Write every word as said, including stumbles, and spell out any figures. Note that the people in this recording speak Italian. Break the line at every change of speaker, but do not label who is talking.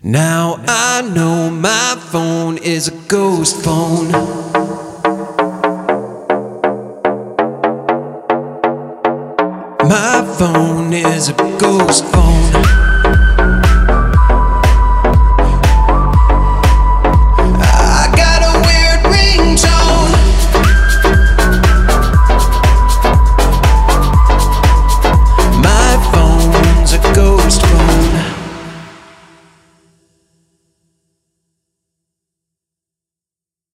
Now I know my phone is a ghost phone. My phone is a ghost phone.